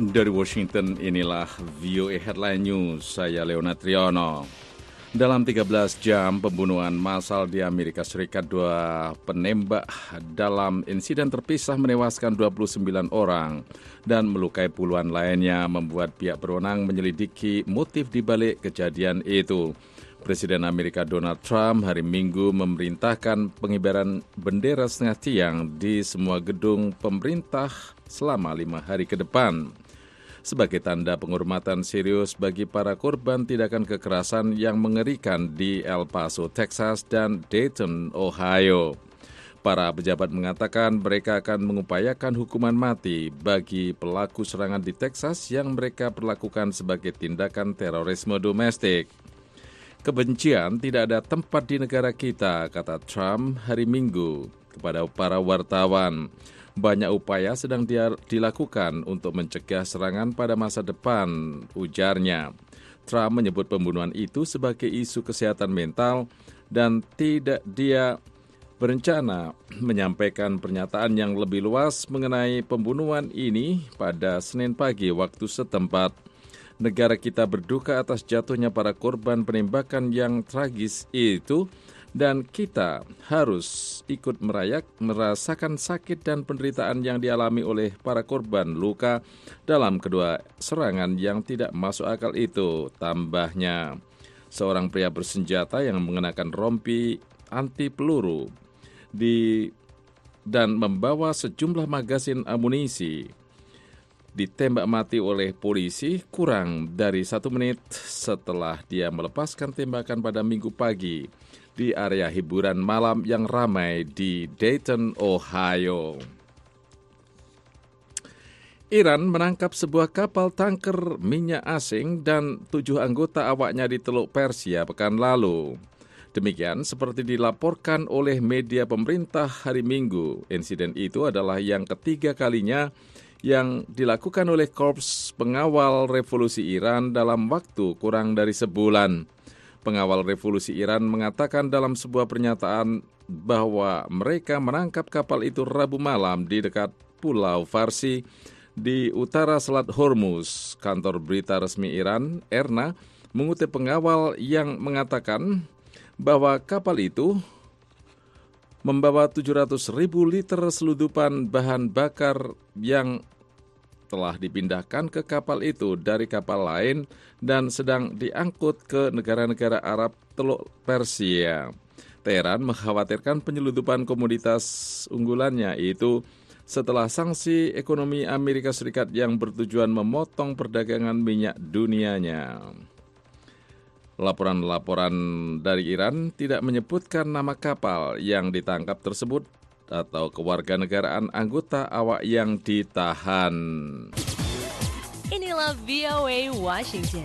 Dari Washington, inilah VOA Headline News, saya Leonard Triono. Dalam 13 jam pembunuhan massal di Amerika Serikat, 2 penembak dalam insiden terpisah menewaskan 29 orang dan melukai puluhan lainnya, membuat pihak berwenang menyelidiki motif di balik kejadian itu. Presiden Amerika Donald Trump hari Minggu memerintahkan pengibaran bendera setengah tiang di semua gedung pemerintah selama 5 hari ke depan, sebagai tanda penghormatan serius bagi para korban tindakan kekerasan yang mengerikan di El Paso, Texas dan Dayton, Ohio. Para pejabat mengatakan mereka akan mengupayakan hukuman mati bagi pelaku serangan di Texas yang mereka perlakukan sebagai tindakan terorisme domestik. Kebencian tidak ada tempat di negara kita, kata Trump hari Minggu kepada para wartawan. Banyak upaya sedang dilakukan untuk mencegah serangan pada masa depan, ujarnya. Trump menyebut pembunuhan itu sebagai isu kesehatan mental dan tidak dia berencana menyampaikan pernyataan yang lebih luas mengenai pembunuhan ini pada Senin pagi waktu setempat. Negara kita berduka atas jatuhnya para korban penembakan yang tragis itu, dan kita harus ikut merasakan sakit dan penderitaan yang dialami oleh para korban luka dalam kedua serangan yang tidak masuk akal itu, tambahnya. Seorang pria bersenjata yang mengenakan rompi anti peluru dan membawa sejumlah magasin amunisi ditembak mati oleh polisi kurang dari 1 menit setelah dia melepaskan tembakan pada Minggu pagi di area hiburan malam yang ramai di Dayton, Ohio. Iran menangkap sebuah kapal tanker minyak asing dan 7 anggota awaknya di Teluk Persia pekan lalu. Demikian seperti dilaporkan oleh media pemerintah hari Minggu. Insiden itu adalah yang ketiga kalinya yang dilakukan oleh Korps Pengawal Revolusi Iran dalam waktu kurang dari sebulan. Pengawal Revolusi Iran mengatakan dalam sebuah pernyataan bahwa mereka menangkap kapal itu Rabu malam di dekat Pulau Farsi di utara Selat Hormuz. Kantor berita resmi Iran, IRNA, mengutip pengawal yang mengatakan bahwa kapal itu membawa 700.000 liter seludupan bahan bakar yang telah dipindahkan ke kapal itu dari kapal lain dan sedang diangkut ke negara-negara Arab Teluk Persia. Teheran mengkhawatirkan penyeludupan komoditas unggulannya itu setelah sanksi ekonomi Amerika Serikat yang bertujuan memotong perdagangan minyak dunianya. Laporan-laporan dari Iran tidak menyebutkan nama kapal yang ditangkap tersebut atau kewarganegaraan anggota awak yang ditahan. Inilah VOA Washington.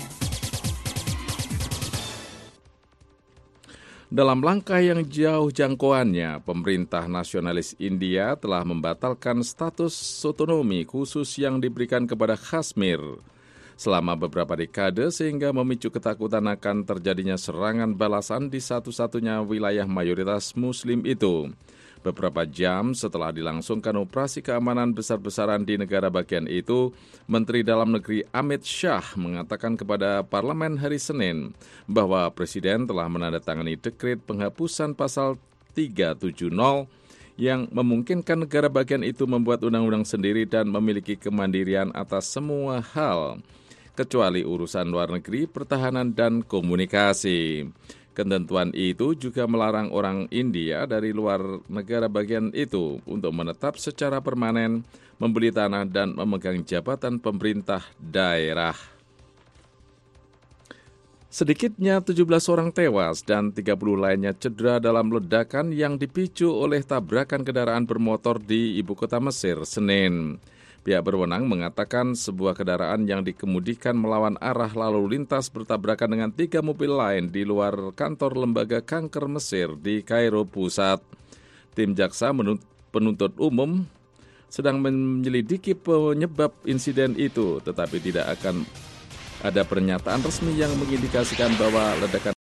Dalam langkah yang jauh jangkauannya, pemerintah nasionalis India telah membatalkan status otonomi khusus yang diberikan kepada Kashmir selama beberapa dekade sehingga memicu ketakutan akan terjadinya serangan balasan di satu-satunya wilayah mayoritas Muslim itu. Beberapa jam setelah dilangsungkan operasi keamanan besar-besaran di negara bagian itu, Menteri Dalam Negeri Amit Shah mengatakan kepada parlemen hari Senin bahwa Presiden telah menandatangani dekret penghapusan pasal 370 yang memungkinkan negara bagian itu membuat undang-undang sendiri dan memiliki kemandirian atas semua hal, kecuali urusan luar negeri, pertahanan, dan komunikasi. Ketentuan itu juga melarang orang India dari luar negara bagian itu untuk menetap secara permanen, membeli tanah, dan memegang jabatan pemerintah daerah. Sedikitnya 17 orang tewas dan 30 lainnya cedera dalam ledakan yang dipicu oleh tabrakan kendaraan bermotor di ibu kota Mesir, Senin. Pihak berwenang mengatakan sebuah kendaraan yang dikemudikan melawan arah lalu lintas bertabrakan dengan 3 mobil lain di luar kantor lembaga kanker Mesir di Kairo Pusat. Tim jaksa penuntut umum sedang menyelidiki penyebab insiden itu, tetapi tidak akan ada pernyataan resmi yang mengindikasikan bahwa ledakan